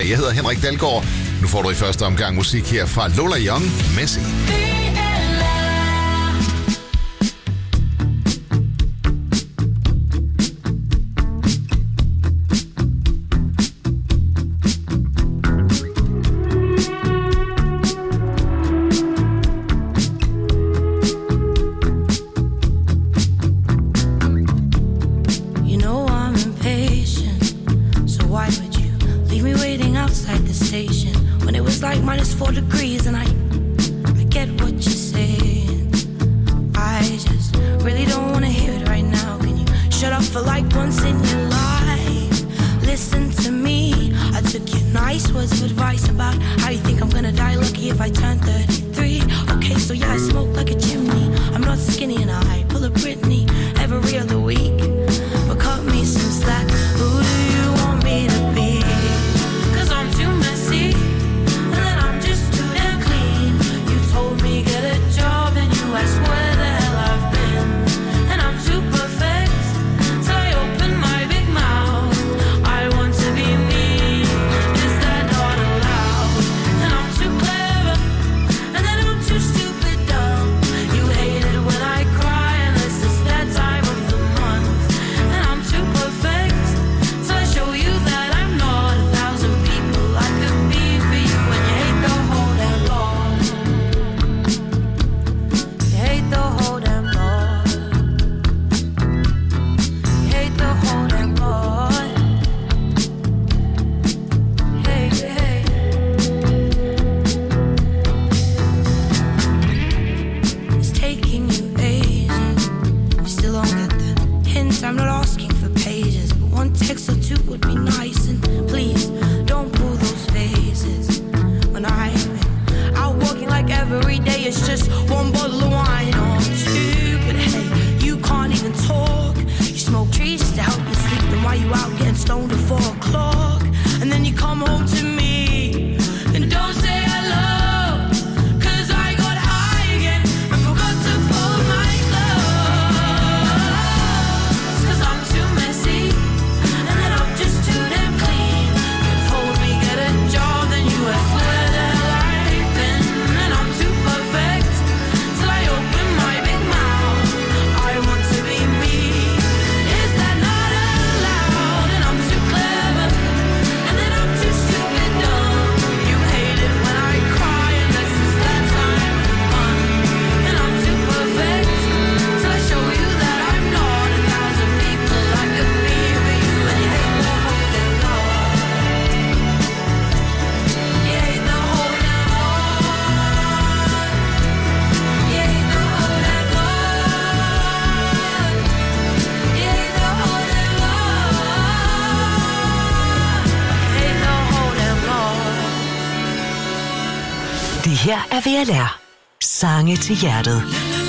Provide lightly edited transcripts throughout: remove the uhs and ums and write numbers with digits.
Jeg hedder Henrik Dalgaard. Nu får du i første omgang musik her fra Lola Young, Messi. Her er VLR. Sange til hjertet.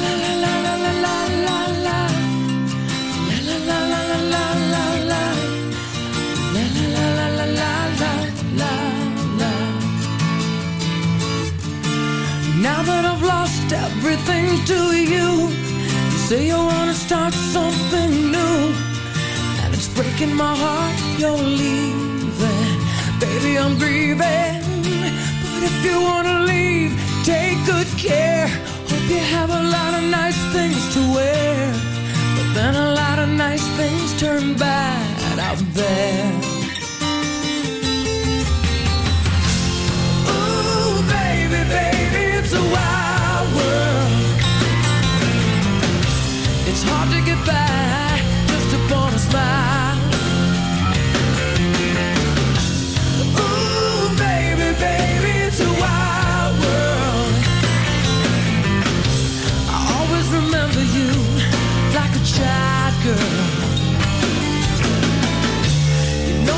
Now that I've lost everything to you, you say you wanna start something new, and it's breaking my heart you're leaving. Baby, I'm grieving. But if you wanna leave, take good care. Hope you have a lot of nice things to wear, but then a lot of nice things turn bad out there. Ooh, baby, baby, it's a wild world. It's hard to get by just upon a smile. Ooh, baby, baby, it's a wild world. I always remember you like a child girl. You know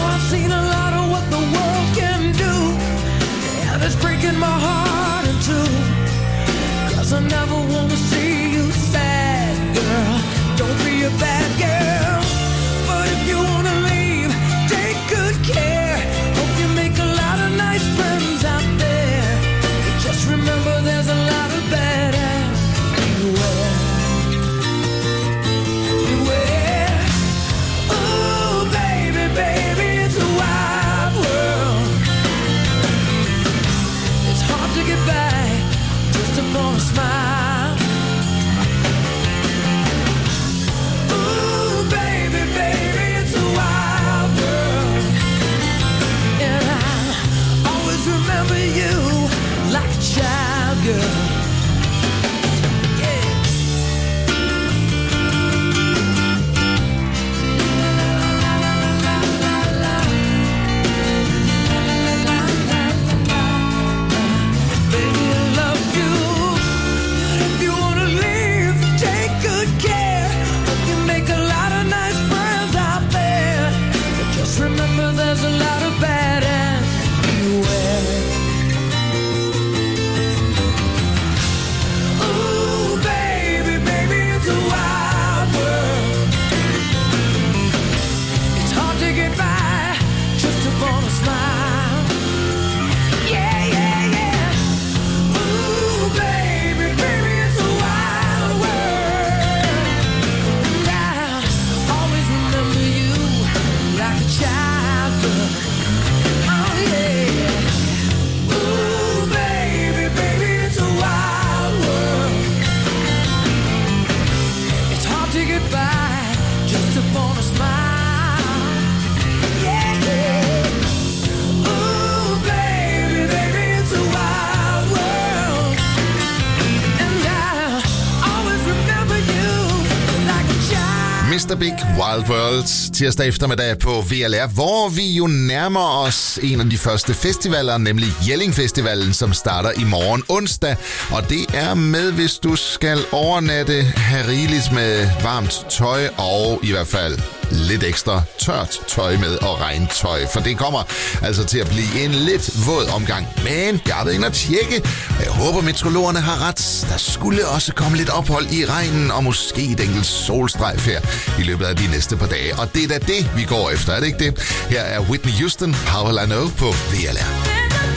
Big Wild World tirsdag eftermiddag på VLR, hvor vi jo nærmer os en af de første festivaler, nemlig Jelling Festivalen, som starter i morgen onsdag. Og det er med, hvis du skal overnatte, have rigeligt med varmt tøj og i hvert fald lidt ekstra tørt tøj med og regntøj, for det kommer altså til at blive en lidt våd omgang. Men jeg har været inde og tjekke, og jeg håber meteorologerne har ret. Der skulle også komme lidt ophold i regnen, og måske et enkelt solstrejf her i løbet af de næste par dage. Og det er da det, vi går efter, er det ikke det? Her er Whitney Houston, How Will I Know på VLR.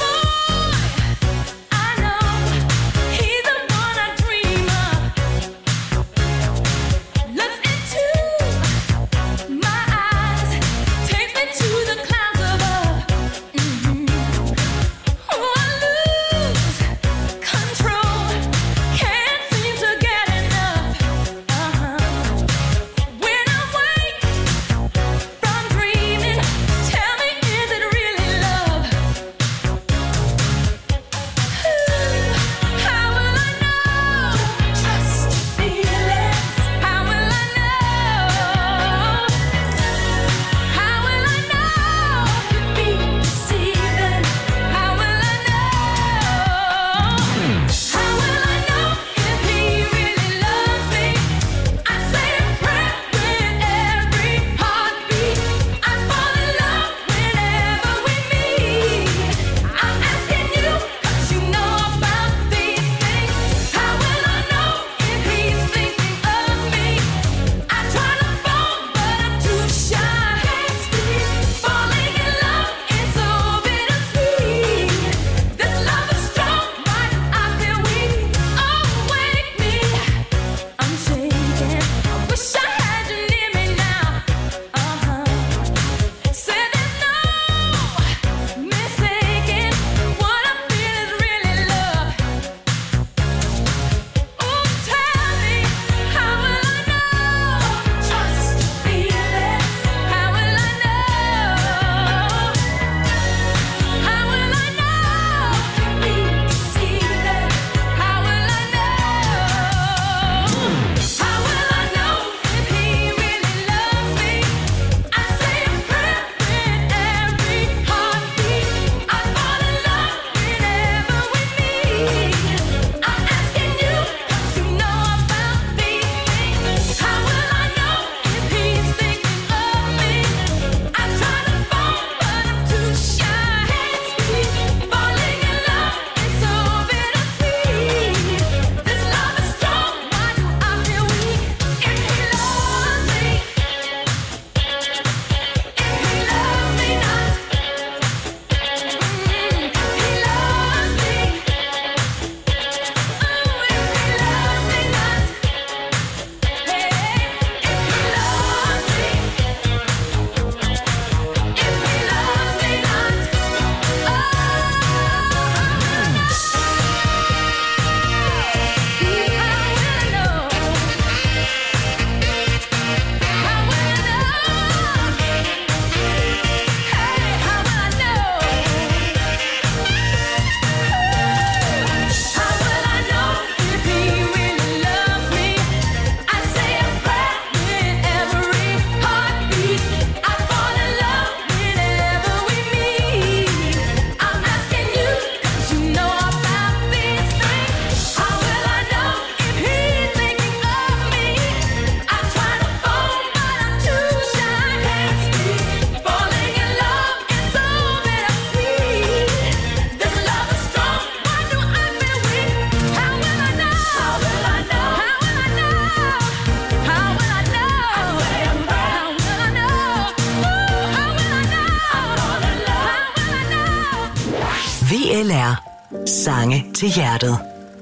VLR. Sange til hjertet.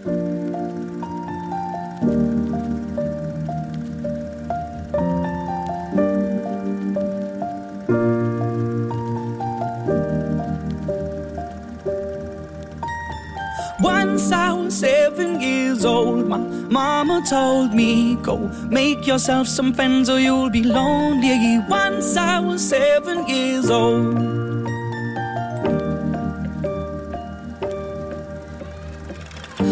Once I was 7 years old, my mama told me, go make yourself some friends or you'll be lonely. Once I was 7 years old.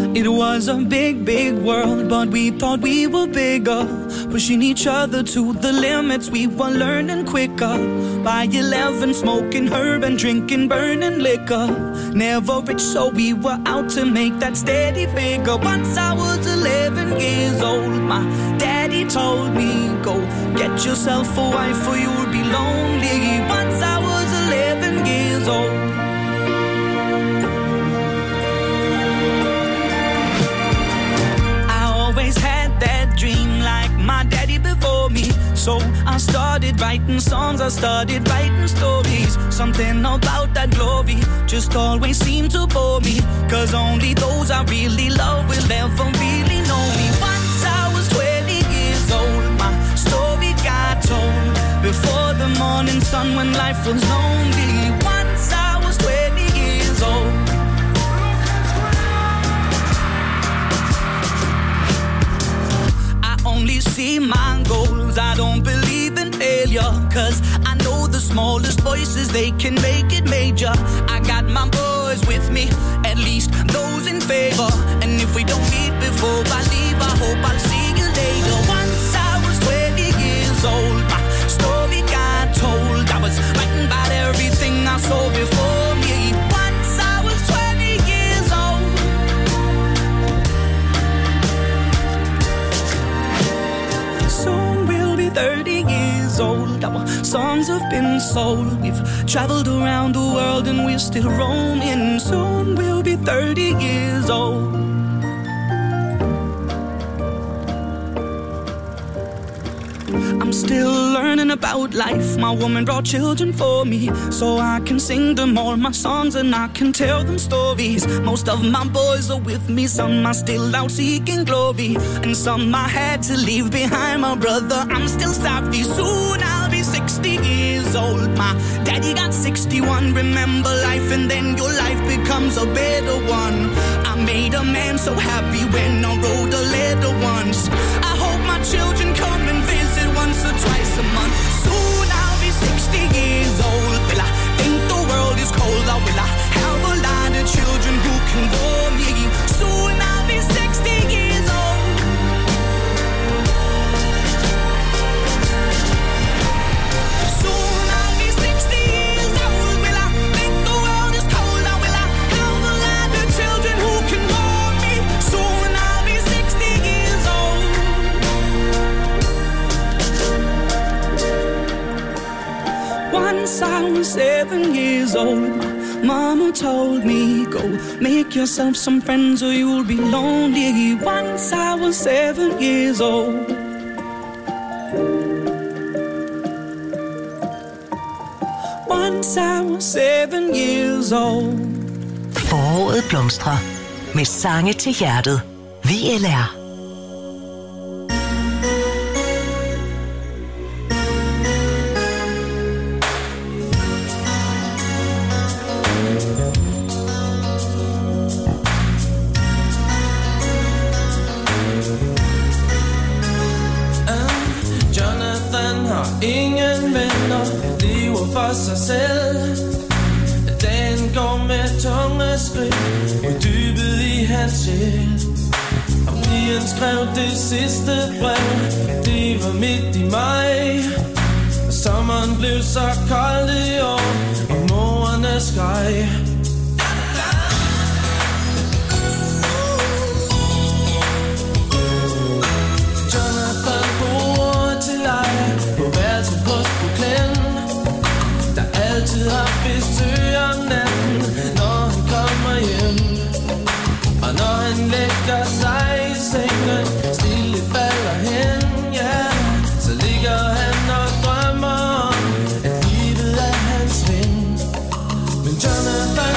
It was a big, big world, but we thought we were bigger, pushing each other to the limits. We were learning quicker. By 11, smoking herb and drinking burning liquor. Never rich, so we were out to make that steady figure. Once I was 11 years old, my daddy told me, go get yourself a wife or you'll be lonely. Once I was 11 years old. Had that dream like my daddy before me. So I started writing songs, I started writing stories. Something about that glory just always seemed to bore me, 'cause only those I really love will ever really know me. Once I was 20 years old, my story got told before the morning sun when life was lonely. Once I was 20 years old. Only see my goals, I don't believe in failure, 'cause I know the smallest voices, they can make it major. I got my boys with me, at least those in favor. And if we don't meet before I leave, I hope I'll see you later. Once I was 20 years old, my story got told. I was writing about everything I saw before me. Once I was 20 years old. Soon we'll be 30 years old. Our songs have been sold. We've traveled around the world and we're still roaming. Soon we'll be 30 years old. I'm still learning about life. My woman brought children for me, so I can sing them all my songs and I can tell them stories. Most of my boys are with me, some are still out seeking glory, and some I had to leave behind. My brother, I'm still sorry. Soon I'll be 60 years old. My daddy got 61. Remember life and then your life becomes a better one. I made a man so happy when I wrote a letter once. I hope my children come and visit once or twice a month. Soon I'll be 60 years old. Will I think the world is cold, or will I have a lot of children who can bore me? Soon I'll be 60 years old. Soon I'll be 60 years old. Will I think the world is cold, or will I have a lot of children who can bore me? Soon I'll be 60 years old. Once I was 7 years old, Mama told me, go make yourself some friends or you'll be lonely. Once I was 7 years old. Once I was 7 years old. Foråret blomstrer med sange til hjertet. VLR. Ingen venner, lever for sig selv. Dagen går med tunge skridt ud dybet i hans sjæl. Og pigen skrev det sidste brev, det var midt i maj. Og sommeren blev så kold i år, og morerne skreg. Jonathan bor til leje på værelset hos Brooklyn, der altid har besøg om natten, når han kommer hjem. Og når han lægger sig i sengen, stille falder hen, ja, så ligger han og drømmer om, at livet er hans ven. Men Jonathan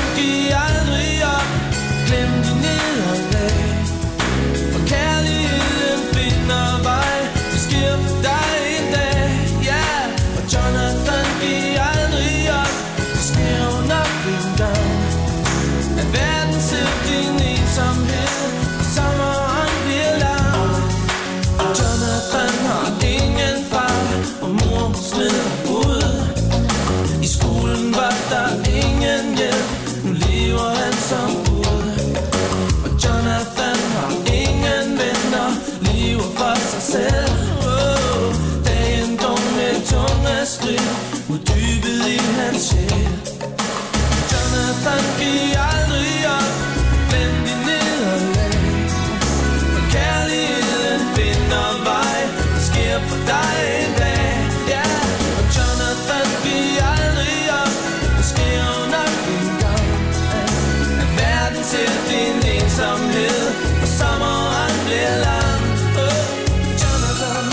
skridt mod dybet i hans sjæl. Jonathan, giv aldrig op, glem din nederlag. For kærligheden finder vej, det sker for dig en dag. Ja, og Jonathan, giv aldrig op, det sker jo nok en gang. At verden ser din ensomhed, og sommeren bliver lang. Jonathan.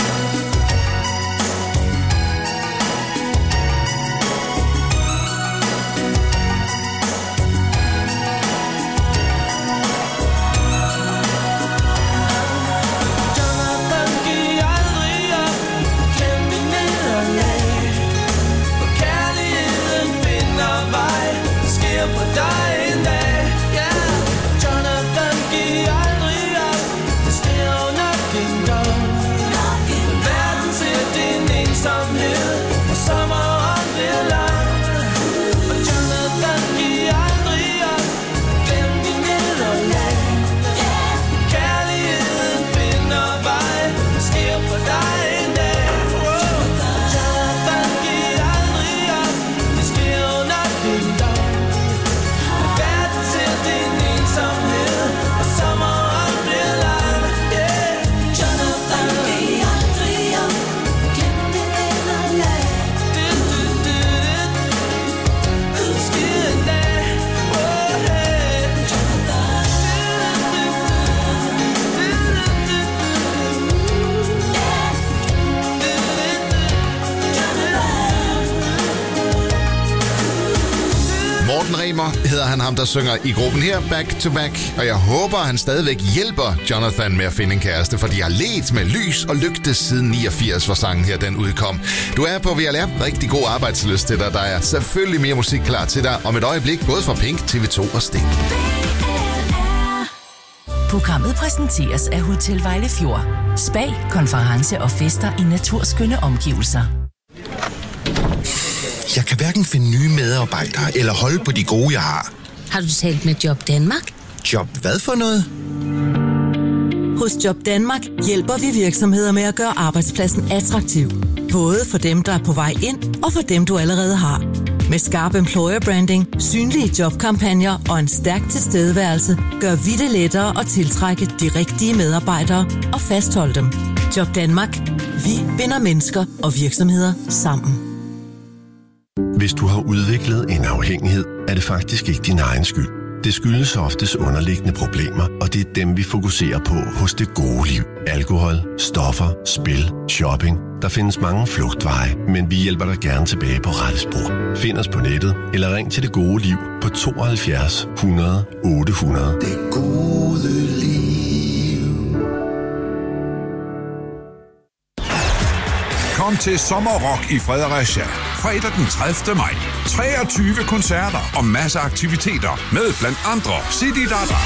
Hedder han ham, der synger i gruppen her, Back to Back. Og jeg håber, han stadigvæk hjælper Jonathan med at finde en kæreste, for de har ledt med lys og lygte siden 89, hvor sangen her den udkom. Du er på VLR. Rigtig god arbejdslyst til dig. Der er selvfølgelig mere musik klar til dig om et øjeblik, både fra Pink, TV2 og Sting. Programmet præsenteres af Hotel Vejlefjord. Spa, konference og fester i naturskønne omgivelser. Jeg kan hverken finde nye medarbejdere eller holde på de gode, jeg har. Har du talt med Job Danmark? Job hvad for noget? Hos Job Danmark hjælper vi virksomheder med at gøre arbejdspladsen attraktiv. Både for dem, der er på vej ind, og for dem, du allerede har. Med skarp employer branding, synlige jobkampagner og en stærk tilstedeværelse, gør vi det lettere at tiltrække de rigtige medarbejdere og fastholde dem. Job Danmark. Vi binder mennesker og virksomheder sammen. Hvis du har udviklet en afhængighed, er det faktisk ikke din egen skyld. Det skyldes oftest underliggende problemer, og det er dem, vi fokuserer på hos Det Gode Liv. Alkohol, stoffer, spil, shopping. Der findes mange flugtveje, men vi hjælper dig gerne tilbage på rette spor. Find os på nettet, eller ring til Det Gode Liv på 72 100 800. Det gode liv. Kom til Sommerrock i Fredericia. Fredag den 30. maj. 23 koncerter og masser af aktiviteter med blandt andre City Dada,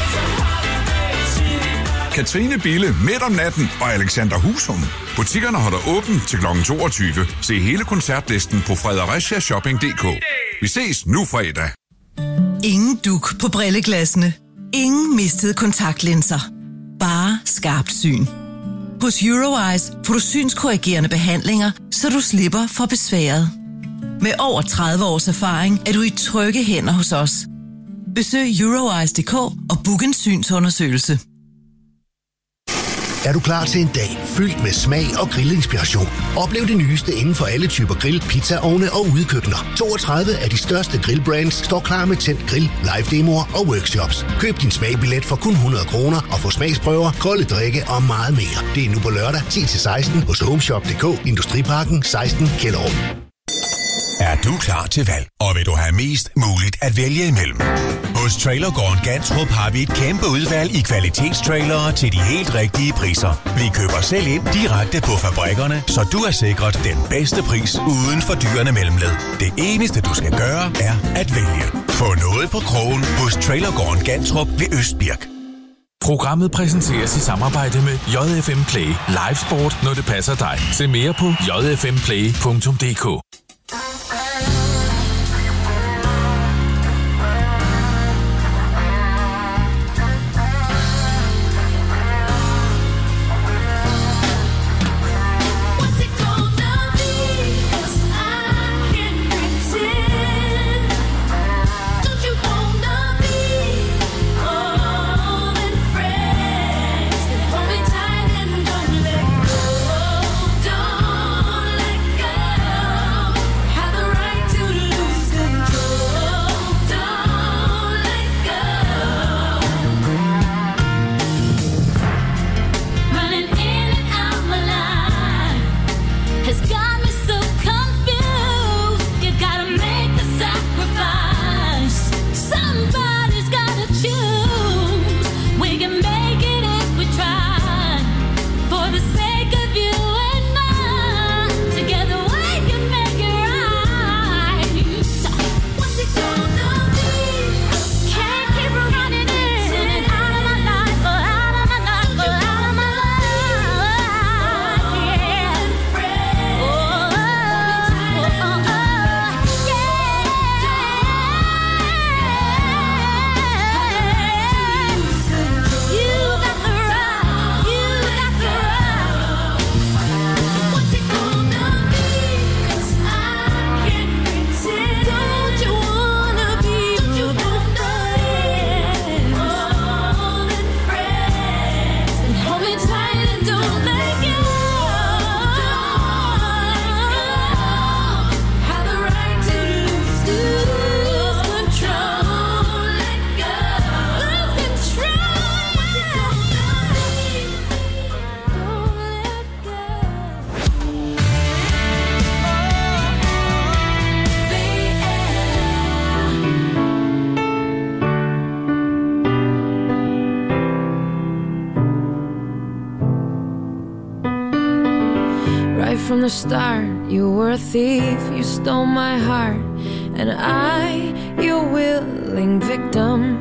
Katrine Bille midt om natten og Alexander Husum. Butikkerne holder åben til kl. 22. Se hele koncertlisten på fredericiashopping.dk. Vi ses nu fredag. Ingen duk på brilleglassene. Ingen mistede kontaktlinser. Bare skarpt syn. Hos Eurowise får du synskorrigerende behandlinger, så du slipper for besværet. Med over 30 års erfaring er du i trygge hænder hos os. Besøg Eurowise.dk og book en synsundersøgelse. Er du klar til en dag fyldt med smag og grillinspiration? Oplev det nyeste inden for alle typer grill, pizzaovne og udekøkkener. 32 af de største grillbrands står klar med tændt grill, live-demoer og workshops. Køb din smagbillet for kun 100 kroner og få smagsprøver, kolde drikke og meget mere. Det er nu på lørdag 10-16 hos Homeshop.dk, Industriparken 16 Kjellerup. Er du klar til valg, og vil du have mest muligt at vælge imellem? Hos Trailergården Gantrup har vi et kæmpe udvalg i kvalitetstrailere til de helt rigtige priser. Vi køber selv ind direkte på fabrikkerne, så du er sikret den bedste pris uden for dyrene mellemled. Det eneste du skal gøre er at vælge. Få noget på krogen hos Trailergården Gantrup ved Østbirk. Programmet præsenteres i samarbejde med JFM Play. Live sport, når det passer dig. Se mere på jfmplay.dk. from the start. You were a thief, you stole my heart, and I, your willing victim.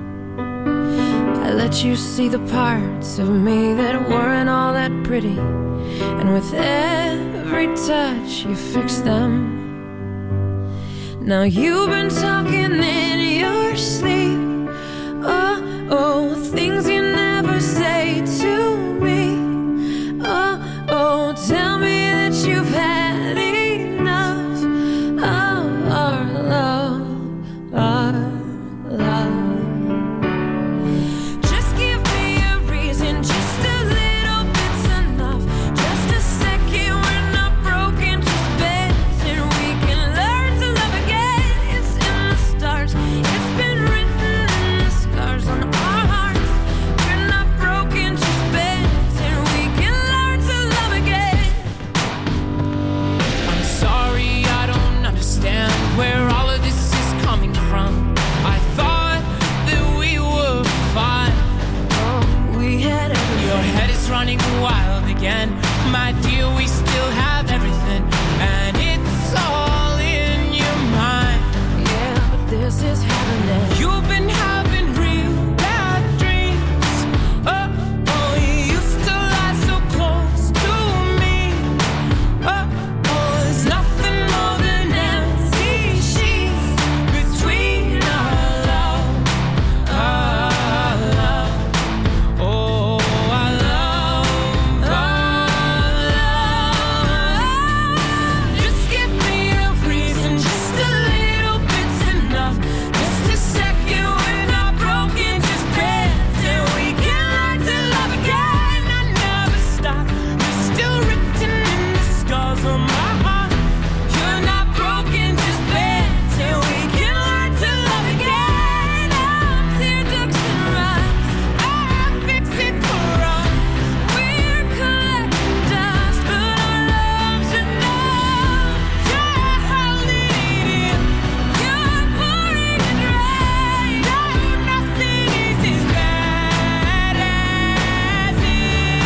I let you see the parts of me that weren't all that pretty, and with every touch you fixed them. Now you've been talking in your sleep. Oh, things you never say to me. Oh, tell me that you've had enough of our love, our love. Just give me a reason, just a little bit's enough. Just a second, we're not broken, just bends, and we can learn to love again. It's in the stars, it's been written in the scars on our hearts. We're not broken, just bends, and we can learn to love again. I'm sorry, I don't understand where all of this is coming from. I thought that we were fine. Oh, we had everything. Your head is running wild again. My dear, we still have everything, and it's all in your mind. Yeah, but this is happening. You've been having real bad dreams. Oh, you used to lie so close to me. Oh, there's nothing more than empty sheets between our love, our love. Oh, our love, our love. Just give me a reason, just a little bit's enough. Just a second, we're not broken, just bends, and we can learn to love again. I never stop, you're still written in the scars on my heart. You're not broken, just bends, and we can learn to love again. Tear ducts and rocks, I'll fix it for us. We're collecting dust, but our love's enough. You're holding it in, you're pouring it right. No, nothing is as bad as it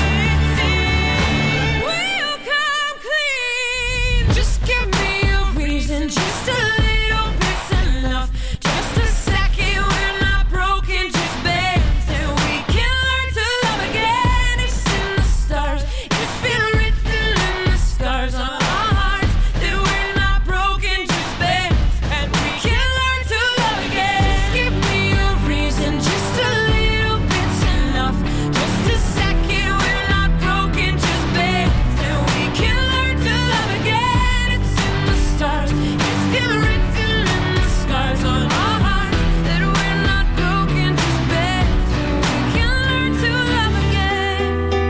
seems. We'll come clean. Just give me a reason, just a little bit's enough. Just a second, we're not broken, just bends, and we can learn to love again. It's in the stars, it's been written in the scars on our hearts that we're not broken, just bends, and we can learn to love again. Just give me a reason, just a little bit's enough. Just a second, we're not broken, just bends, and we can learn to love again. It's in the stars, it's been written in the scars on our hearts that we're not broken, just bends, and we can learn to love again.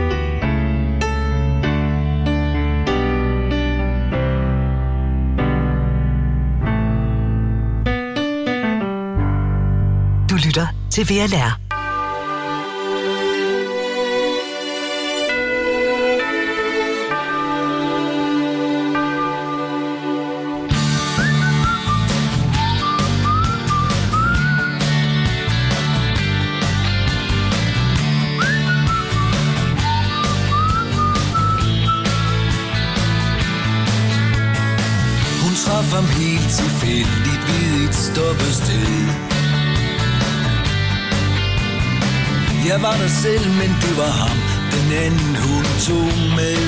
Du lytter til VLR. Hun traf ham helt tilfældigt ved et stoppested. Jeg var der selv, men det var ham, den anden hun tog med.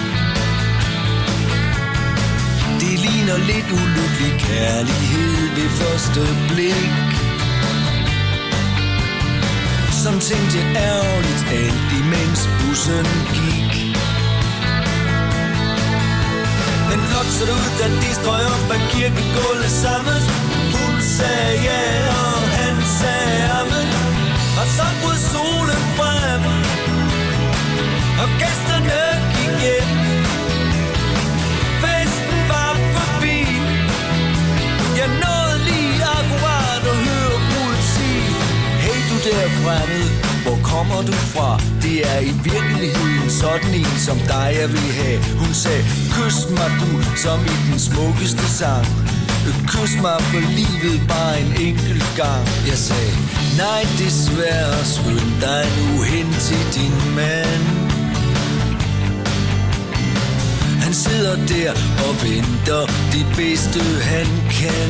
Det ligner lidt ulykkelig kærlighed ved første blik. Som tænkte jeg ærgerligt alt imens bussen gik. Men flot så det ud, da de strøg op ad kirkegulvet sammen. Hun sagde ja, og han sagde amen. Og så brød solen frem, og gæsterne gik hjem. Festen var forbi. Jeg nåede lige akkurat at høre bruddet sige: hey du der fremmed, hvor kommer du fra? Det er i virkeligheden sådan en som dig jeg vil have. Hun sagde, kys mig du, som i den smukkeste sang. Kys mig for livet bare en enkelt gang. Jeg sagde, nej desværre, skynd dig nu hen til din mand. Han Han sidder der og venter det bedste han kan.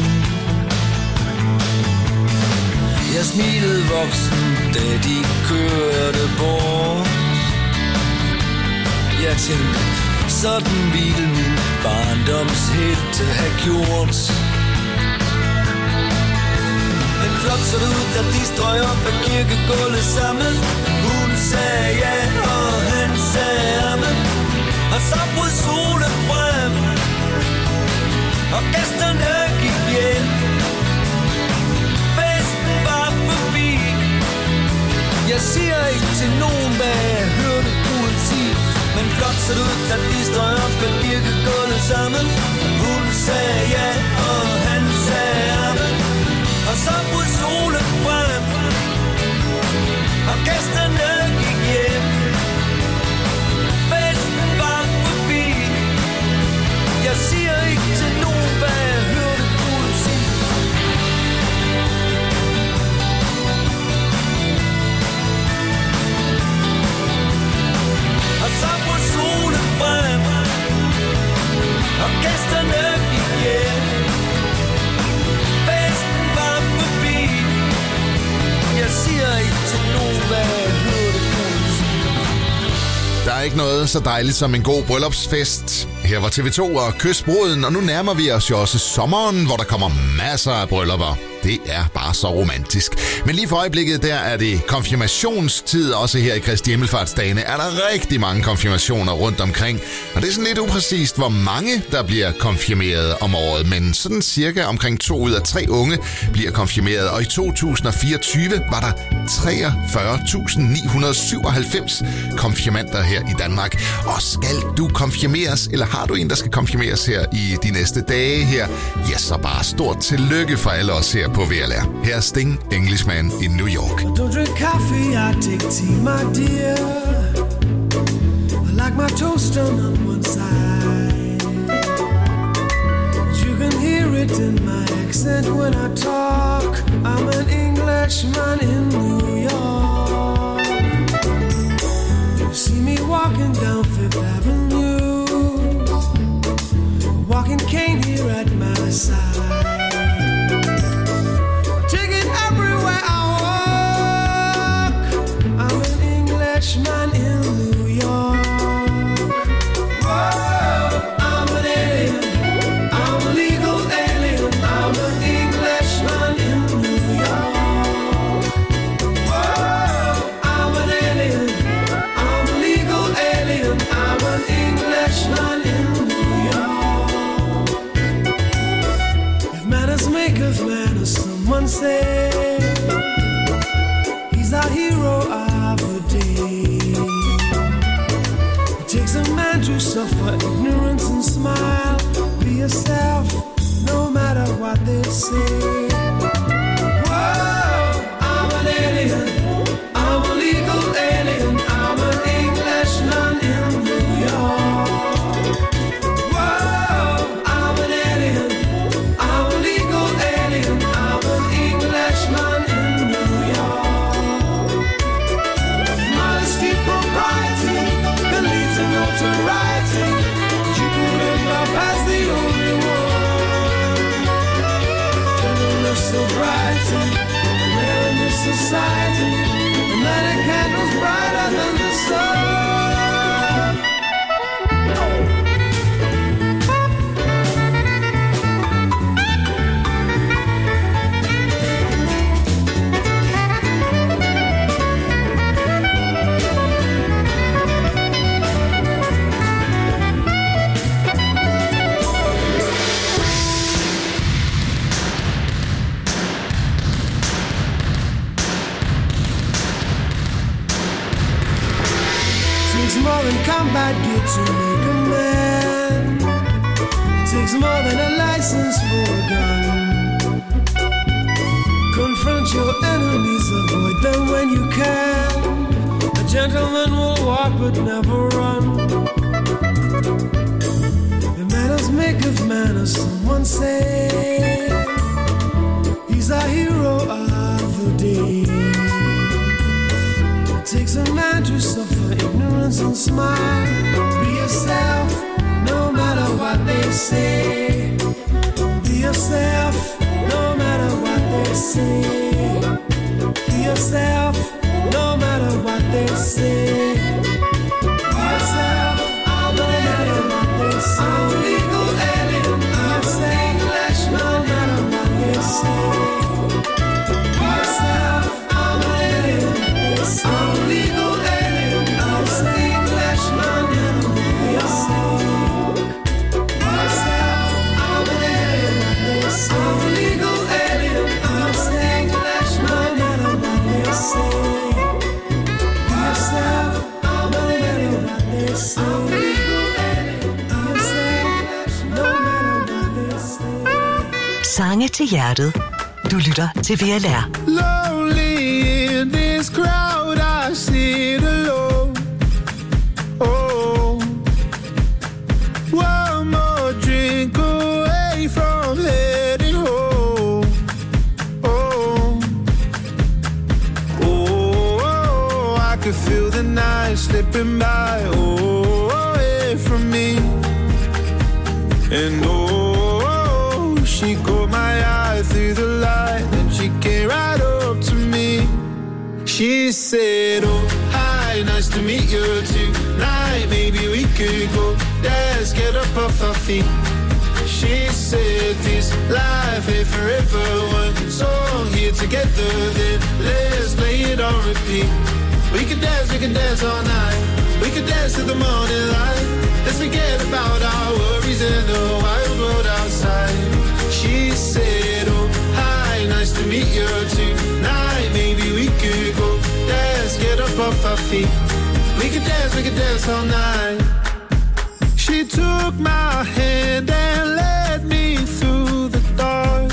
Jeg smilede voksen, da de kørte bort. Jeg tænkte, sådan ville min barndomshælte have gjort. Men flot så det ud, da de strøg op ad kirkegulvet sammen. Hun sagde ja, og han sagde amen. Og så brød solen frem, og gæsterne gik hjem. Festen var forbi. Jeg siger ikke til nogen, hvad jeg hørte uden sige. Men flot så det ud, da de strøg op ad kirkegulvet sammen. Hun sagde ja, og han sagde amen. Og så brød solen frem, og gæsterne gik hjem. Festen var forbi. Jeg siger ikke til nogen, hvad jeg hørte uden sige. Og så brød solen frem, og gæsterne gik hjem. Festen var forbi. Jeg siger ikke til nogen, hvad jeg hørte uden sige. Der er ikke noget så dejligt som en god bryllupsfest. Her var TV2 og Kys bruden, og nu nærmer vi os jo også sommeren, hvor der kommer masser af bryllupper. Det er bare så romantisk. Men lige for øjeblikket, der er det konfirmationstid. Også her i Kristi Himmelfartsdagene er der rigtig mange konfirmationer rundt omkring. Og det er sådan lidt upræcist, hvor mange der bliver konfirmeret om året. Men sådan cirka omkring 2 ud af 3 unge bliver konfirmeret. Og i 2024 var der 43.997 konfirmander her i Danmark. Og skal du konfirmeres, eller har du en, der skal konfirmeres her i de næste dage her? Ja, så bare stort tillykke for alle os her på VLR. Her er Sting, Englishman i New York. I don't drink coffee, I take tea, my dear. I like my toast on one side. You can hear it in my accent when I talk. I'm an Englishman in New York. You see me walking down Fifth Avenue, walking cane here at my side. Man in New York. Whoa, I'm an alien. I'm a legal alien. I'm an Englishman in New York. Whoa, I'm an alien. I'm a legal alien. I'm an Englishman in New York. If manners make of manners, someone say he's our hero of the day. Takes a man to suffer ignorance and smile. Be yourself, no matter what they say. Whoa, I'm an alien. I'm a legal alien. I'm an Englishman in New York. Whoa, I'm an alien. I'm a legal alien. I'm an Englishman in New York. Modesty, propriety, notoriety, you couldn't love as the only one. Gentleness, sobriety, rare in this society, and that a candle's brighter than the sun. More than combat gear to make a man. It takes more than a license for a gun. Confront your enemies, avoid them when you can. A gentleman will walk but never run. The manners make of manners, someone say. He's our hero of the day. It takes a man to suffer ignorance and smile. Be yourself, no matter what they say. Be yourself, no matter what they say. Be yourself, no matter what they say. Be yourself, no matter what they say. I'm a legal alien, I'm a English, no matter what they say. Be yourself, I'm an alien, I'm a legal alien, I'm a English, no matter what they say. Be yourself, I'm an alien, I'm a legal alien, I'm a English, no matter what they say. Be yourself, I'm an alien, I'm a legal alien, I'm a no matter what they say. Sange til hjertet. Du lytter til VLR. Lonely in this crowd, I sit alone. Oh, one more drink away from heading home. Oh, oh, I could feel the night slipping by. Oh, away from me. And oh, she caught my eye through the light, and she came right up to me. She said, oh, hi, nice to meet you tonight. Maybe we could go dance, get up off our feet. She said, this life ain't forever. One song here together, then let's play it on repeat. We can dance all night. We could dance to the morning light. Let's forget about our worries in the wild world outside. She said, oh, hi, nice to meet you tonight. Maybe we could go dance, get up off our feet. We could dance all night. She took my hand and led me through the dark.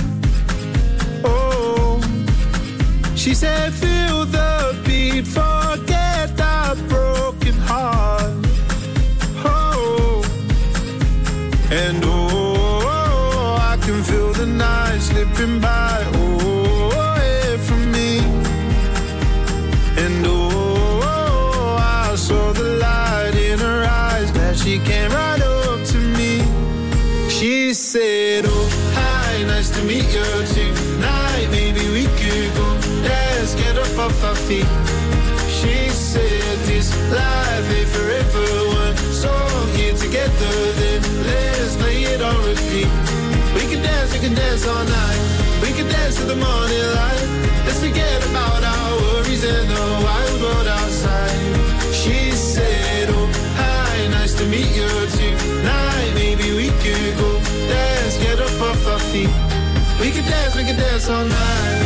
Oh, she said, feel the beat, forget the broken heart. Oh, and oh, I can feel the night slipping by. Oh, away from me. And oh, I saw the light in her eyes, that she came right up to me. She said, oh, hi, nice to meet you tonight. Maybe we could go dance, get up off our feet. She said, this life ain't forever. One song here together, then let's play it on repeat. We can dance all night. We can dance to the morning light. Let's forget about our worries and the wild world outside. She said, oh, hi, nice to meet you tonight. Maybe we could go dance, get up off our feet. We can dance all night.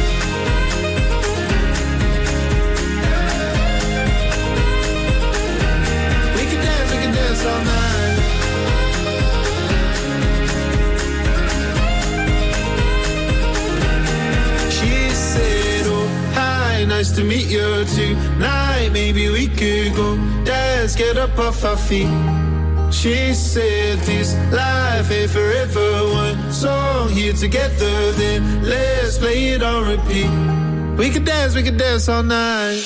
We can dance all night. She said, oh, hi, nice to meet you tonight. Maybe we could go dance, get up off our feet. She said, this life ain't forever. One song here together, then let's play it on repeat. We could dance all night.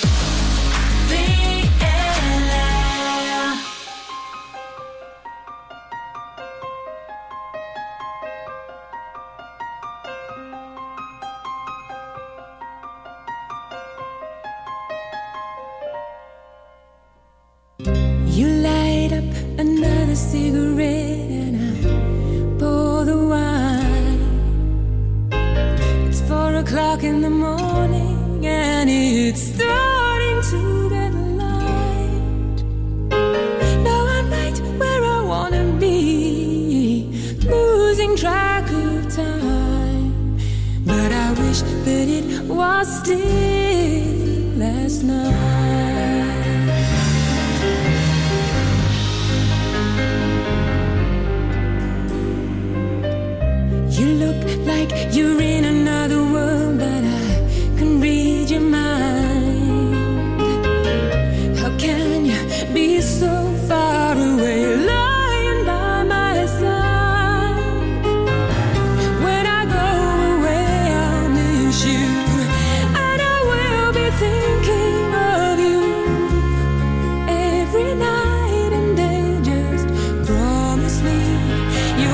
You light up another cigarette and I pour the wine. It's 4 o'clock in the morning and it's starting to get light. Now I'm right where I wanna be, losing track of time. But I wish that it was still last night. You look like you're in another world, but I can read your mind. How can you be so far away, lying by my side? When I go away, I'll miss you, and I will be thinking of you every night and day. Just promise me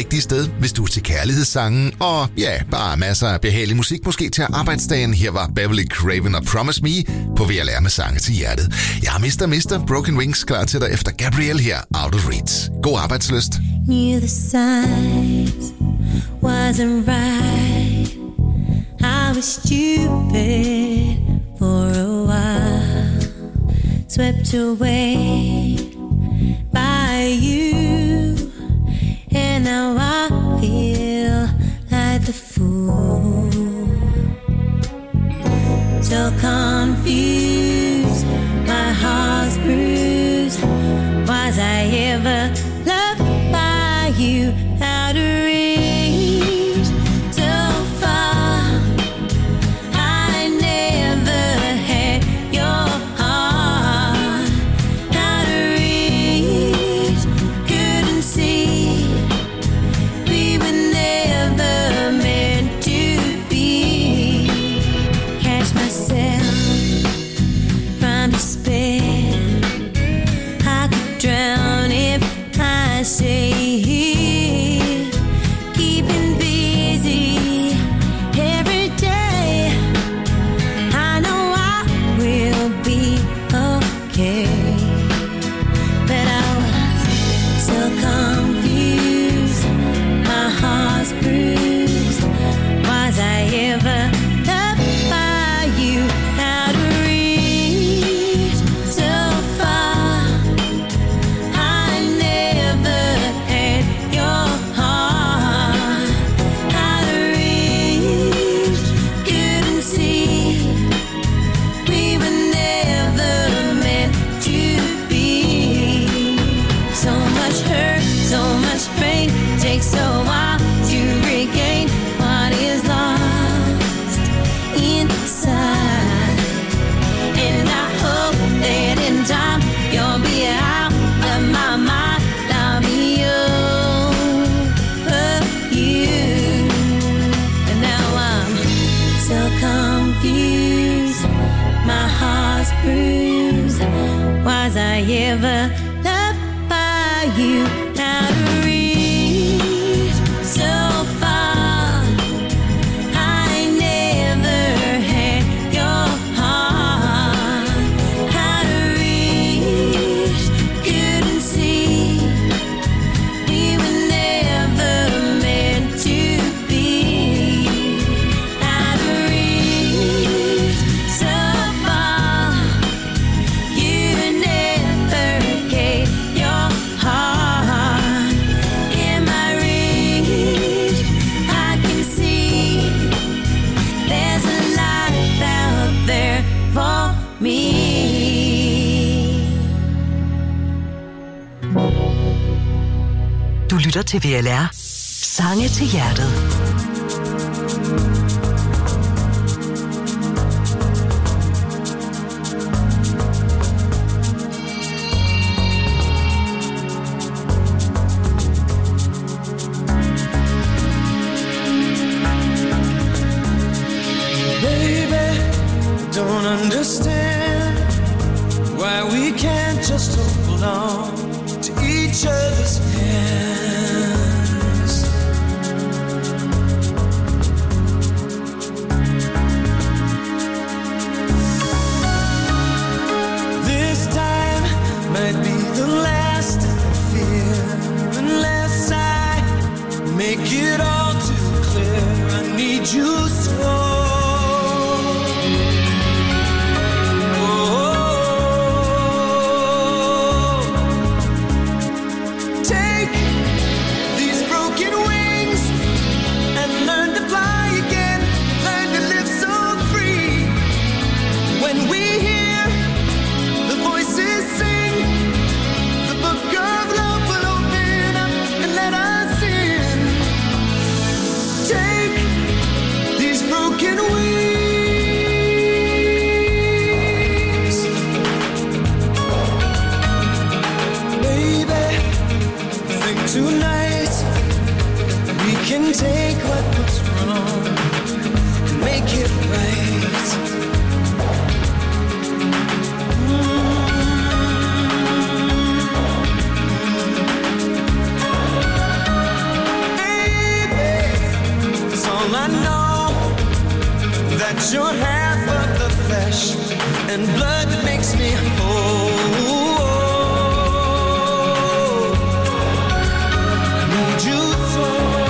rigtige sted, hvis du er til kærlighedssangen, og ja, bare masser af behagelig musik måske til arbejdsdagen. Her var Beverly Craven og Promise Me på VLR med sange til hjertet. Jeg har Mr. Broken Wings klar til dig efter Gabrielle her, Out of Reach. God arbejdslyst. Knew the signs wasn't right. I was stupid for a while, swept away by you, and now I feel like the fool. So confused, my heart's bruised. Was I ever loved by you? Out of reach, so far. I never had your heart. Out of reach, couldn't see. We were never meant to be. Catch myself from despair. I could drown if I say here, keeping busy every day. I know I will be okay, but I was so confused, my heart's bruised. Was I ever loved by you? Out of reach, so far. I never had your heart. Out of reach, couldn't see. We were never meant to be. So much hurt, so much pain. Takes a while to regain what is lost inside. And I hope that in time you'll be out of my mind. I'll be over you. And now I'm so confused, my heart's bruised. Was I ever loved by you? Out of reach, so far. I never had your heart. Out of reach, couldn't see. We were never meant to be. Out of reach, so far. You never gave your heart. In my reach, I can see there's a life out there for me. Du lytter til VLR. Sange til hjertet. Baby, don't understand why we can't just hold on to each other's hands. This time might be the last I fear, unless I make it all too clear. I need you so. Take these broken wings and learn to fly again, learn to live so free. When we hear the voices sing, the book of love will open up and let us in. Take these broken wings. Baby, think tonight we can take what was wrong and make it right. know that you're half of the flesh and blood that makes me whole. I need you so.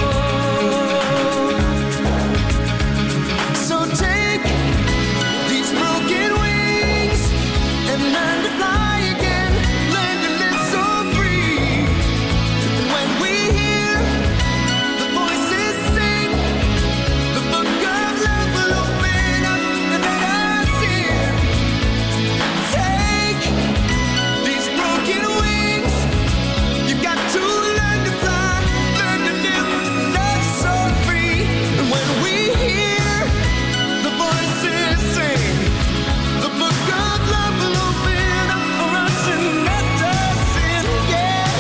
So take these broken wings and learn to fly again. Learn to live so free. When we hear the voices sing, the book of love will open up and let us in. Take these broken wings. You've got to learn to fly, learn to live, love so free. And when we hear the voices sing, the book of love will open up for us and let us in. Yeah,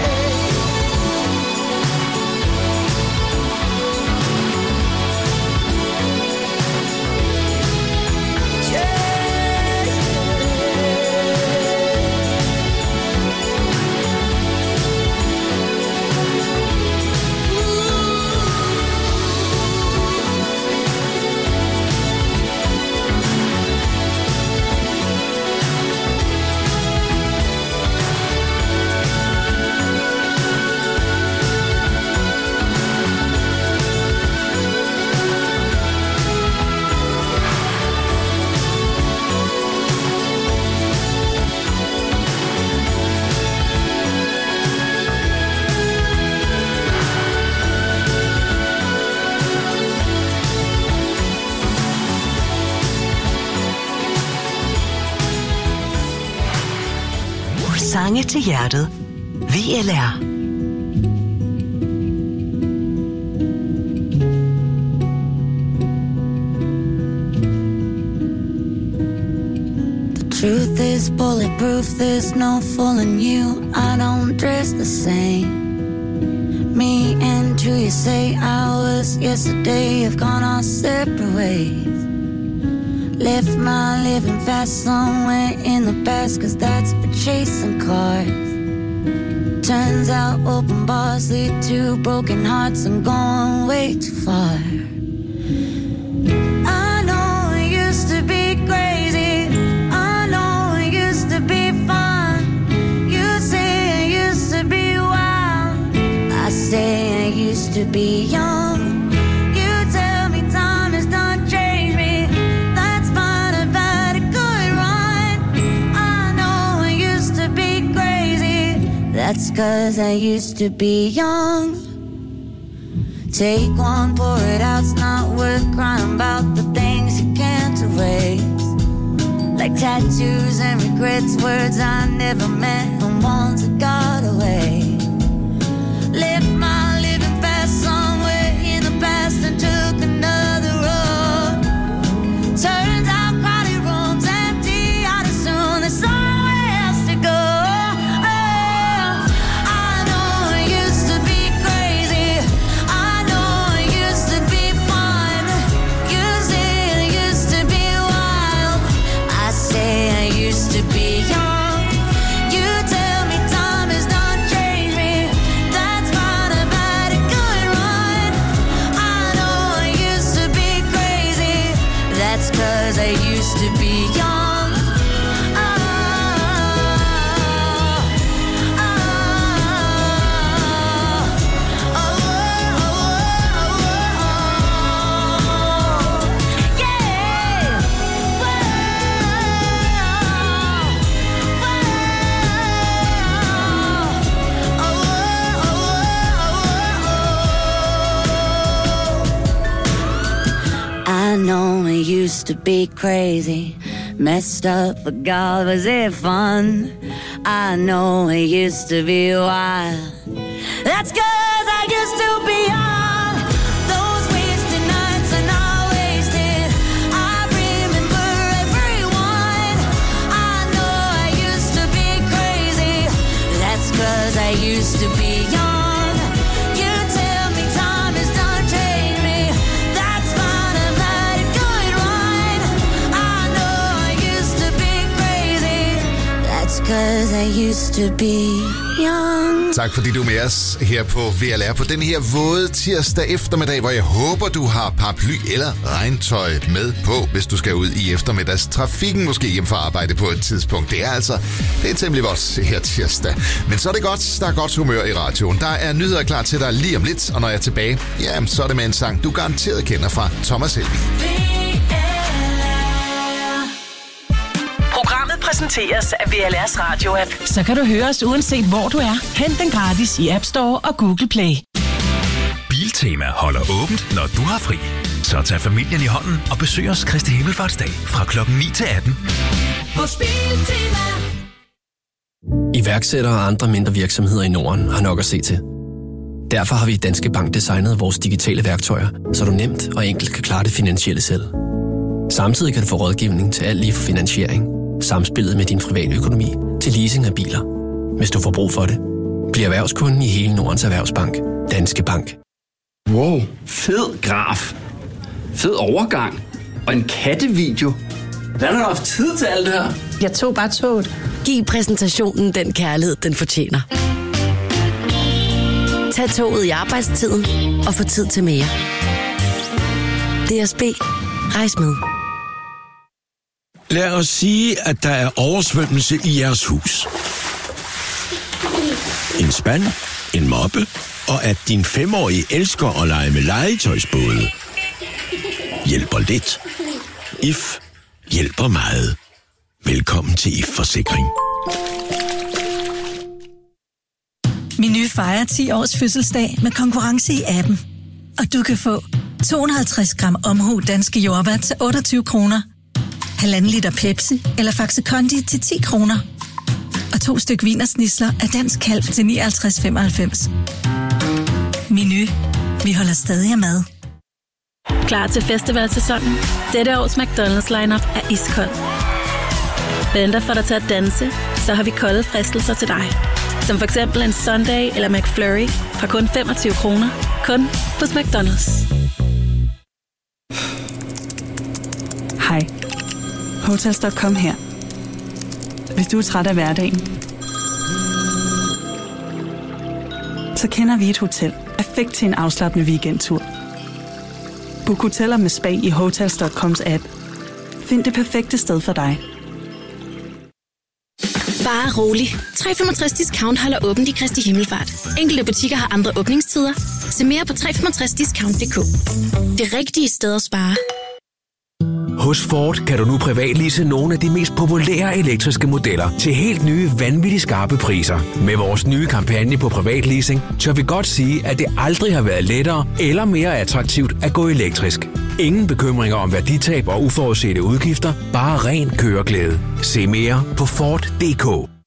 Sange til hjertet. VLR. Truth is bulletproof, there's no fooling you. I don't dress the same. Me and who you say I was yesterday have gone our separate ways. Left my living fast somewhere in the past, 'cause that's for chasing cars. Turns out open bars lead to broken hearts. I'm going way too far. I know it used to be crazy, I know it used to be fun. You say it used to be wild, I say it used to be young. You tell me time has done changed me, that's fine, I've had a good run. I know it used to be crazy, that's 'cause I used to be young. Take one, pour it out, it's not worth crying about the things you can't erase. Like tattoos and regrets, words I never meant and ones that got away. Left my living fast somewhere in the past and took another road. Turns out crowded rooms empty out as soon, there's somewhere else to go. I know it used to be crazy, I know it used to be fun. You say it used to be wild, I say I used to be young. You tell me time has done changed me, that's fine, I've had a good run. I know I used to be crazy, that's 'cause I used to be young. I know it used to be crazy, messed up, but God, was it fun? I know it used to be wild, that's 'cause I used to be young. Those wasted nights are not wasted, I remember everyone. I know I used to be crazy, that's 'cause I used to be young. You tell me time has done changed me, that's fine, I've had a good run. I know I used to be crazy, that's 'cause I used to be young. Tak fordi du er med os her på VLR på den her våde tirsdag eftermiddag, hvor jeg håber, du har paraply eller regntøj med på, hvis du skal ud i eftermiddagstrafikken, måske hjem fra arbejde på et tidspunkt. Det er temmelig vådt her tirsdag. Men så er det godt, der er godt humør i radioen. Der er nyheder klar til dig lige om lidt, og når jeg er tilbage, ja, så er det med en sang, du garanteret kender fra Thomas Helmig. Programmet præsenteres af VLR's radio-app. Så kan du høre os uanset hvor du er. Hent den gratis i App Store og Google Play. Biltema holder åbent, når du har fri. Så tag familien i hånden og besøg os Kristi Himmelfartsdag fra klokken 9 til 18. Hos Biltema. Iværksættere og andre mindre virksomheder i Norden har nok at se til. Derfor har vi i Danske Bank designet vores digitale værktøjer, så du nemt og enkelt kan klare det finansielle selv. Samtidig kan du få rådgivning til alt lige fra finansiering, samspillet med din private økonomi til leasing af biler. Hvis du får brug for det, bliv erhvervskunden i hele Nordens Erhvervsbank. Danske Bank. Wow, fed graf. Fed overgang. Og en kattevideo. Hvordan har du haft tid til alt det her? Jeg tog bare toget. Giv præsentationen den kærlighed, den fortjener. Tag toget i arbejdstiden og få tid til mere. DSB. Rejs med. Lad os sige, at der er oversvømmelse i jeres hus. En spand, en moppe, og at din 5-årige elsker at lege med legetøjsbåde. Hjælper lidt. IF hjælper meget. Velkommen til IF Forsikring. Meny fejrer 10 års fødselsdag med konkurrence i appen. Og du kan få 250 gram omhu danske jordbær til 28 kroner. 1,5 liter Pepsi eller Faxe Kondi til 10 kroner. Og 2 styk wienersnitsler af Dansk Kalv til 59,95. Meny. Vi holder stadig af mad. Klar til festivalsæsonen? Dette års McDonald's lineup er iskold. Venter for dig til at danse, så har vi kolde fristelser til dig. Som for eksempel en Sunday eller McFlurry fra kun 25 kroner. Kun hos McDonald's. Hej. Hotels.com her. Hvis du er træt af hverdagen, så kender vi et hotel perfekt til en afslappende weekendtur. Book hoteller med spa i Hotels.coms app. Find det perfekte sted for dig. Bare rolig. 365 Discount holder åbent i Kristi Himmelfart. Enkelte butikker har andre åbningstider. Se mere på 365discount.dk. Det rigtige sted at spare. Hos Ford kan du nu privatlease nogle af de mest populære elektriske modeller til helt nye, vanvittigt skarpe priser. Med vores nye kampagne på privatleasing, tør vi godt sige, at det aldrig har været lettere eller mere attraktivt at gå elektrisk. Ingen bekymringer om værditab og uforudsete udgifter, bare ren køreglæde. Se mere på Ford.dk.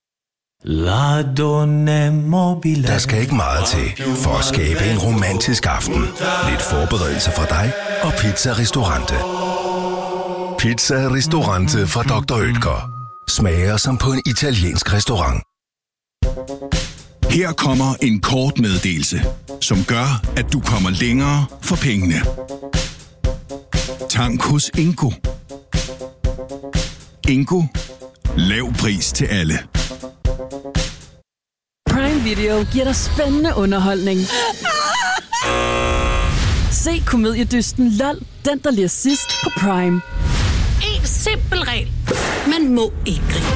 Der skal ikke meget til for at skabe en romantisk aften. Lidt forberedelse fra dig og Pizza Ristorante. Pizza Ristorante fra Dr. Oetker. Smager som på en italiensk restaurant. Her kommer en kort meddelelse, som gør, at du kommer længere for pengene. Tank hos Ingo. Ingo. Lav pris til alle. Prime Video giver dig spændende underholdning. Se komediedysten LOL, den der ler sidst på Prime. En simpel regel. Man må ikke grine.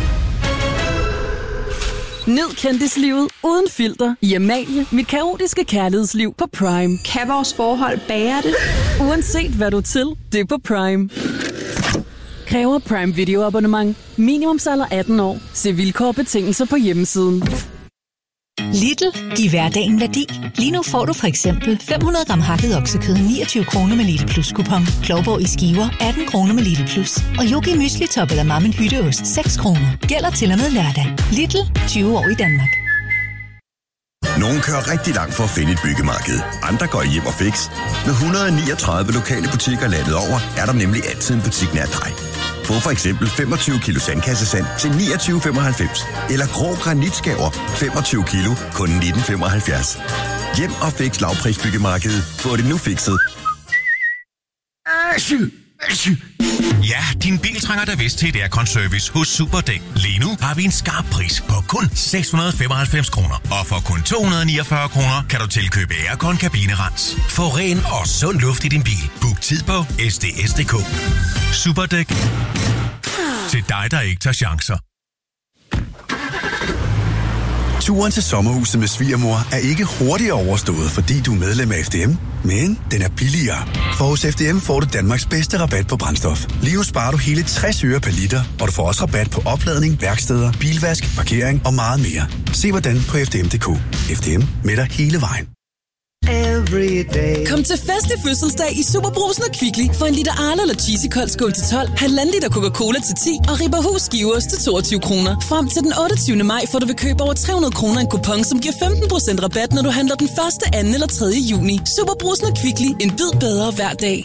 Nyd kendislivet uden filter i Amalie, mit kaotiske kærlighedsliv på Prime. Kan vores forhold bære det? Uanset hvad du er til, det er på Prime. Kræver Prime Video abonnement. Minimumsalder 18 år. Se vilkår og betingelser på hjemmesiden. Lidl, giv hverdagen værdi. Lige nu får du for eksempel 500 gram hakket oksekød 29 kroner med Lidl Plus kupon. Klovborg i skiver 18 kroner med Lidl Plus. Og Yogi Mysli Top eller Mammen Hytteost 6 kroner. Gælder til og med lørdag. Lidl, 20 år i Danmark. Nogle kører rigtig langt for at finde et byggemarked. Andre går hjem og fix. Med 139 lokale butikker landet over, er der nemlig altid en butik nær dig. Få for eksempel 25 kilo sandkassesand til 29,95. Eller grå granitskaver 25 kilo kun 19,75. Hjem og fix lavprisbyggemarkedet. Få det nu fikset. Ja, din bil trænger da vist til et aircon-service hos Superdæk. Lige nu har vi en skarp pris på kun 695 kroner. Og for kun 249 kroner kan du tilkøbe aircon-kabinerens. Få ren og sund luft i din bil. Book tid på sds.dk. Superdæk. Til dig, der ikke tager chancer. Turen til sommerhuset med svigermor er ikke hurtigere overstået, fordi du er medlem af FDM, men den er billigere. For hos FDM får du Danmarks bedste rabat på brændstof. Lige nu sparer du hele 60 øre per liter, og du får også rabat på opladning, værksteder, bilvask, parkering og meget mere. Se hvordan på FDM.dk. FDM med dig hele vejen. Kom til fest i fødselsdag i Superbrugsen og Kvickly for en liter Arla eller Cheesy Kold skål til 12, halvanden liter Coca-Cola til 10 og Ribberhus skiveost til 22 kroner. Frem til den 28. maj får du ved køb over 300 kroner en kupon, som giver 15% rabat, når du handler den 1., 2. eller 3. juni. Superbrugsen og Kvickly. En bid bedre hver dag.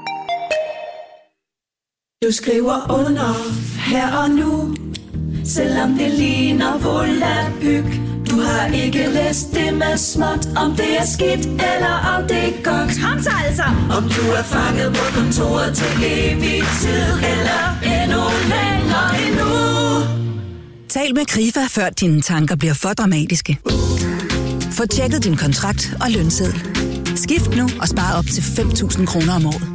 Du skriver under her og nu, selvom det ligner volapyk. Du har ikke læst det med småt, om det er skidt eller om det er godt. Kom så altså! Om du er fanget på kontoret til evig tid eller endnu længere endnu. Tal med Krifa, før dine tanker bliver for dramatiske. Få tjekket din kontrakt og lønseddel. Skift nu og spar op til 5.000 kroner om året.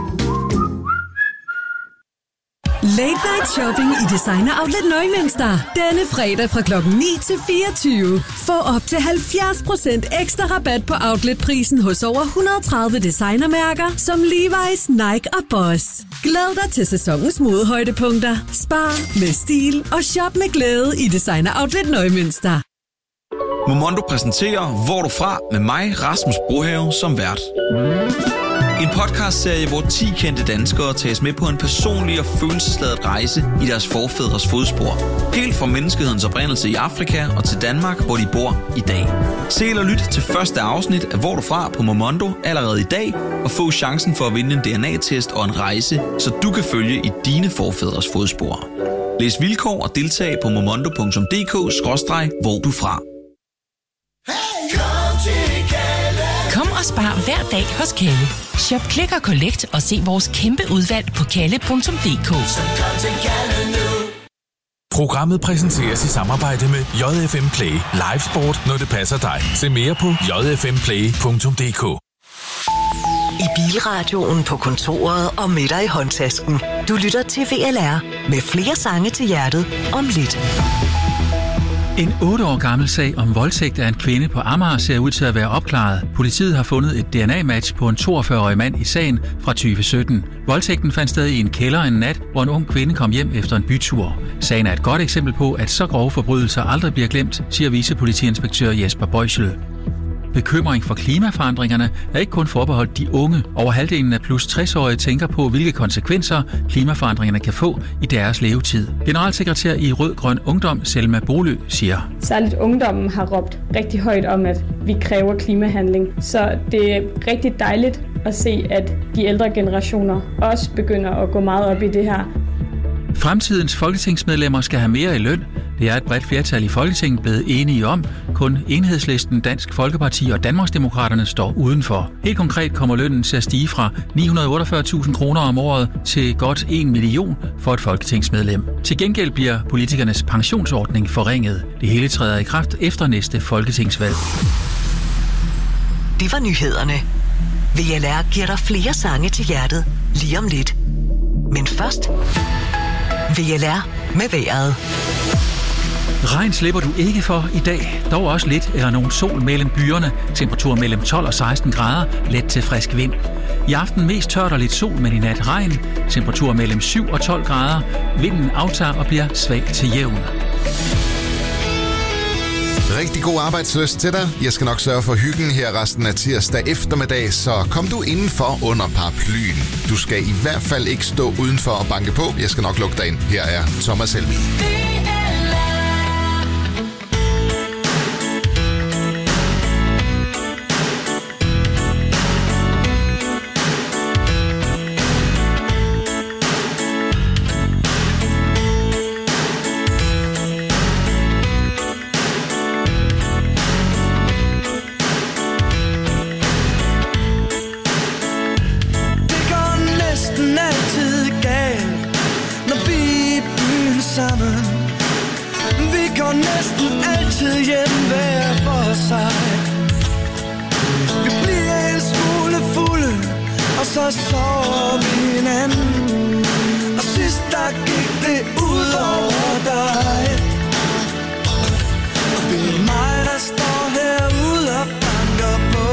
Late Night Shopping i Designer Outlet Neumünster. Denne fredag fra klokken 9 til 24. Få op til 70% ekstra rabat på outletprisen hos over 130 designermærker som Levi's, Nike og Boss. Glæd dig til sæsonens modehøjdepunkter. Spar med stil og shop med glæde i Designer Outlet Neumünster. Momondo præsenterer Hvor du fra med mig, Rasmus Brohave, som vært. En podcastserie, hvor 10 kendte danskere tages med på en personlig og følelsesladet rejse i deres forfædres fodspor. Helt fra menneskehedens oprindelse i Afrika og til Danmark, hvor de bor i dag. Se eller lyt til første afsnit af Hvor du fra på Momondo allerede i dag, og få chancen for at vinde en DNA-test og en rejse, så du kan følge i dine forfædres fodspor. Læs vilkår og deltag på momondo.dk/hvor du fra. Kom og spar hver dag hos Kalle. Shop, klik og collect og se vores kæmpe udvalg på kalle.dk. Programmet præsenteres i samarbejde med JFM Play. Live sport, når det passer dig. Se mere på jfmplay.dk. I bilradioen, på kontoret og med dig i håndtasken. Du lytter til VLR med flere sange til hjertet om lidt. En 8 år gammel sag om voldtægt af en kvinde på Amager ser ud til at være opklaret. Politiet har fundet et DNA-match på en 42-årig mand i sagen fra 2017. Voldtægten fandt sted i en kælder en nat, hvor en ung kvinde kom hjem efter en bytur. Sagen er et godt eksempel på, at så grove forbrydelser aldrig bliver glemt, siger vicepolitiinspektør Jesper Bøjsel. Bekymring for klimaforandringerne er ikke kun forbeholdt de unge. Over halvdelen af plus 60-årige tænker på, hvilke konsekvenser klimaforandringerne kan få i deres levetid. Generalsekretær i Rød Grøn Ungdom, Selma Bolø, siger: Særligt ungdommen har råbt rigtig højt om, at vi kræver klimahandling. Så det er rigtig dejligt at se, at de ældre generationer også begynder at gå meget op i det her. Fremtidens folketingsmedlemmer skal have mere i løn. Det er et bredt flertal i Folketinget blevet enige om. Kun Enhedslisten, Dansk Folkeparti og Danmarksdemokraterne står udenfor. Helt konkret kommer lønnen til at stige fra 948.000 kroner om året til godt 1 million for et folketingsmedlem. Til gengæld bliver politikernes pensionsordning forringet. Det hele træder i kraft efter næste folketingsvalg. Det var nyhederne. VLR giver dig flere sange til hjertet lige om lidt. Men først VLR med vejret. Regn slipper du ikke for i dag. Dog også lidt eller nogen sol mellem byerne. Temperatur mellem 12 og 16 grader. Let til frisk vind. I aften mest tørt og lidt sol, men i nat regn. Temperatur mellem 7 og 12 grader. Vinden aftager og bliver svag til jævn. Rigtig god arbejdslyst til dig. Jeg skal nok sørge for hyggen her resten af tirsdag eftermiddag, så kom du indenfor under paraplyen. Du skal i hvert fald ikke stå udenfor og banke på. Jeg skal nok lukke dig ind. Her er Thomas Helmi. Næsten altid galt. næsten altid hjem hver for sig. Vi bliver en smule fulde, og så sover vi hinanden. Og sidst der gik det ud over dig. Og det er mig, der står herude og banker på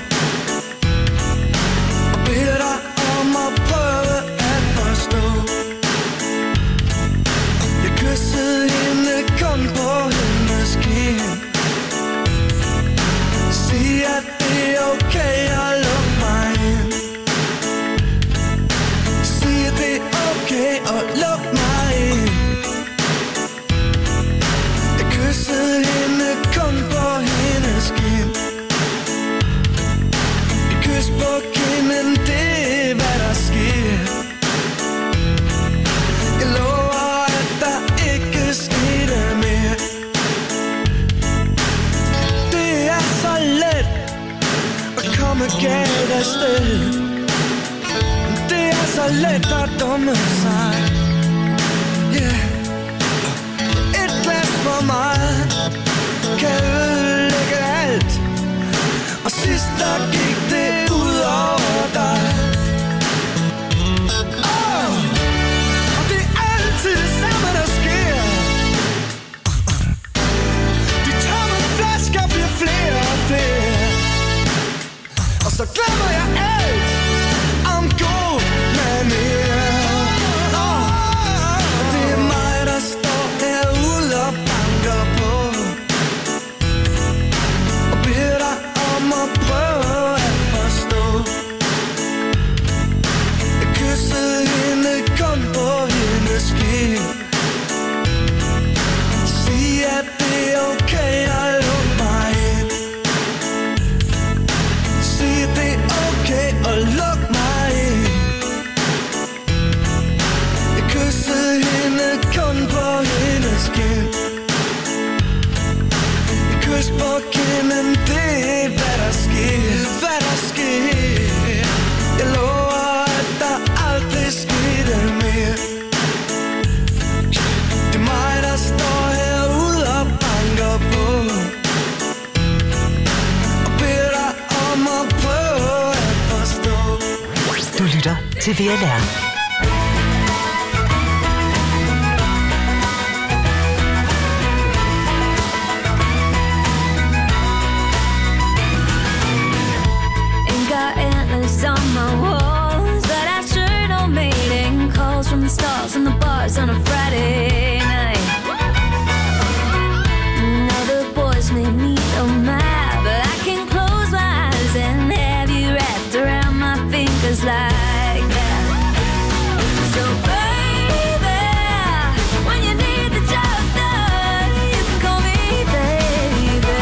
og beder dig om at prøve at forstå. Jeg kyssede hende kun på hendes kind. Sig at det er okay at lukke mig ind. Sig at det er okay at lukke mig ind. Jeg kyssede hende kun på hendes kind. Et kys på kinden, det er hvad der sker. Jeg lover at der ikke skete mere. Det er så let at komme galt afsted. Det er så let at dumme sig. Yeah. Et glas for meget kan ødelægge alt. Og sidst der gik det ud over dig. Og det er altid det samme der sker. De tomme flasker bliver flere og flere. Og så glemmer jeg alt om god manier. Og det er mig der står herude og banker på og beder dig om at prøve at forstå. Jeg kyssede hende kun på hendes kind. Sig at det er okay at lukke mig ind. Sig at det er okay at lukke mig ind. Jeg kyssede hende kun på hendes kind. Et kys på kinden, det er hvad der sker. Hvad der sker. Jeg lover at der aldrig skete mere. Det er mig der står herude og banker på og beder dig om at prøve at forstå. Du lytter til VLR. Ain't got antlers on my walls, but I sure don't mating calls from the stars and the bars on a Friday night. Now the boys may meet on my, but I can close my eyes and have you wrapped around my fingers like that. So baby, when you need the job done, you can call me baby.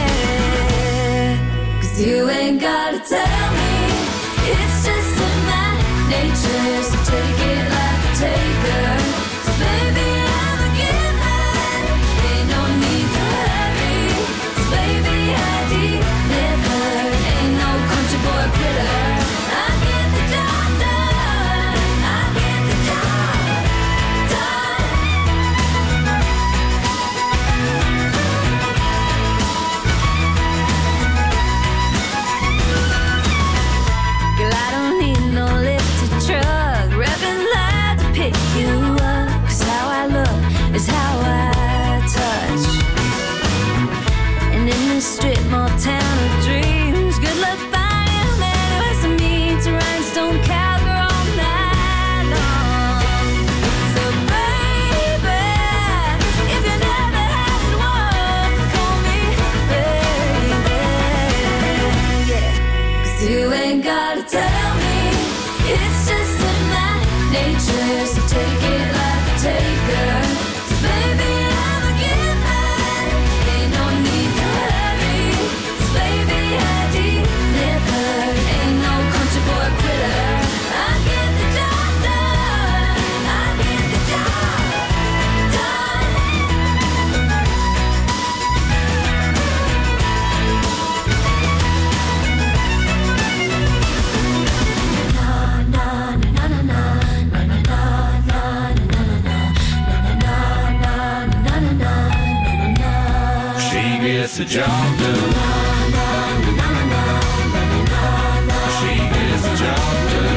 'Cause you ain't gotta tell me, it's just in my nature, so take it like a taker. 'Cause baby, I'm a giver, ain't no need to hurry. 'Cause baby, I deliver, ain't no country boy critter. I get the job done, I get the job done. Girl, I don't need no lifted truck, revving loud to pick you up. 'Cause how I look is how I touch. And in this strip mall town of dreams, good luck finding a man who has some meat to rhinestone cowgirl all night long. So baby, if you never had one, call me baby. Yeah. 'Cause you ain't gotta tell me, it's just in my nature, so take it like a taker. 'Cause baby, I'm a giver, ain't no need to hurry. 'Cause baby, I deliver, ain't no country boy critter. I get the job done, I get the job done. Na na na na na na na na na na na na na. gets the job done. She gets the job done.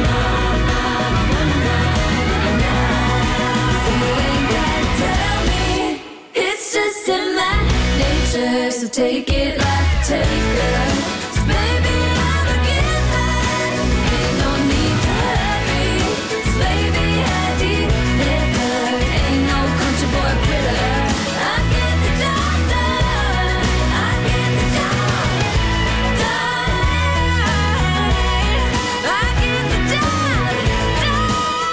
So you ain't gotta tell me, it's just in my nature. So take it like a taker. 'Cause baby, I'm a giver. Ain't no need to hurry. 'Cause baby, I deliver. Ain't no country boy quitter. I get the job done. I get the job done. I get the job done.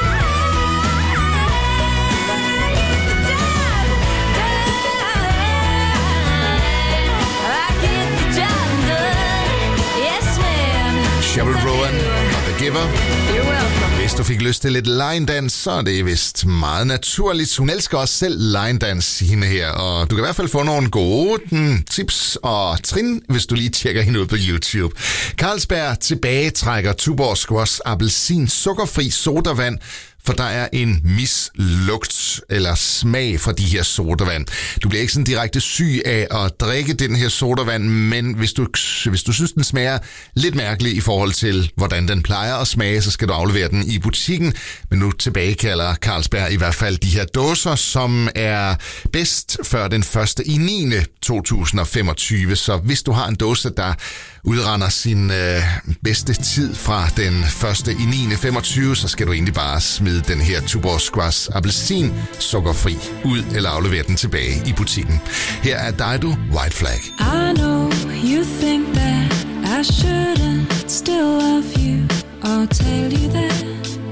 Sheryl Rowan og The Giver. Hvis du fik lyst til lidt line-dans, så er det vist meget naturligt. Hun elsker også selv line-dans, hende her. Og du kan i hvert fald få nogle gode tips og trin, hvis du lige tjekker hende ud på YouTube. Carlsberg tilbagetrækker Tuborg Squash appelsin sukkerfri sodavand, for der er en mislugt eller smag fra de her sodavand. Du bliver ikke sådan direkte syg af at drikke den her sodavand, men hvis du synes, den smager lidt mærkelig i forhold til, hvordan den plejer at smage, så skal du aflevere den i butikken. Men nu tilbagekalder Carlsberg i hvert fald de her dåser, som er bedst før den 1.9.2025. Så hvis du har en dåse, der udrender sin bedste tid fra den 1.9.25, så skal du egentlig bare smide den her Tuborg Squash appelsin sukkerfri ud eller aflevere den tilbage i butikken. Her er Dido, White Flag. I know you think that I shouldn't still love you or tell you that.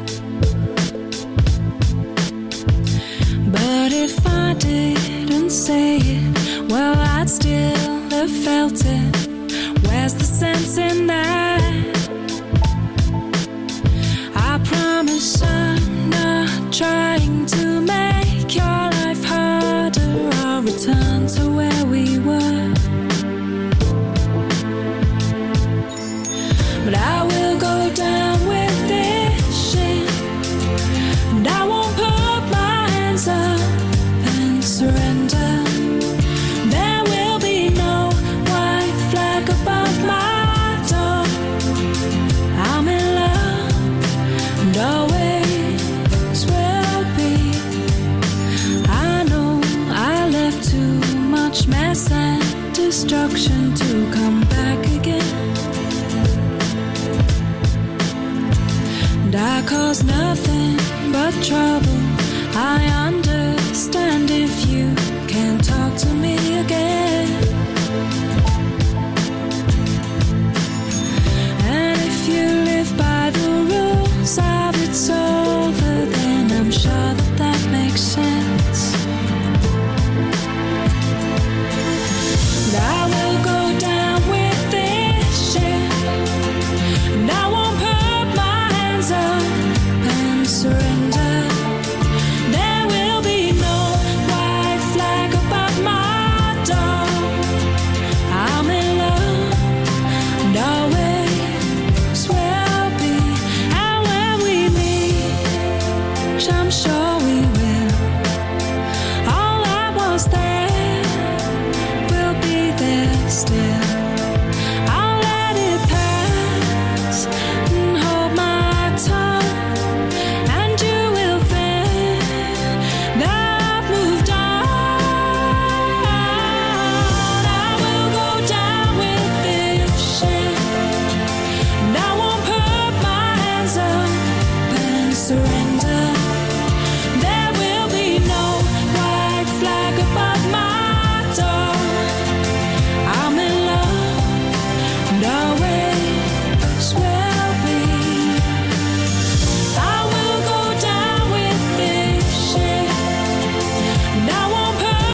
But if I didn't say it, well, I'd still have felt it. Where's the sense in that? I promise I'm not trying to make your life harder. I'll return to where we were. But I will go down with this shit, and I won't put my hands up and surrender. There will be no white flag above my door. I'm in love and always will be. I know I left too much mess and destruction to come back again. And I cause nothing but trouble. I understand if you can't talk to me again. And if you live by the rules of it's over, then I'm sure that that makes sense. And I will go down with this shit, and I won't put my hands up and surrender. There will be no white flag above my door. I'm in love and always will be. And when we meet, I'm sure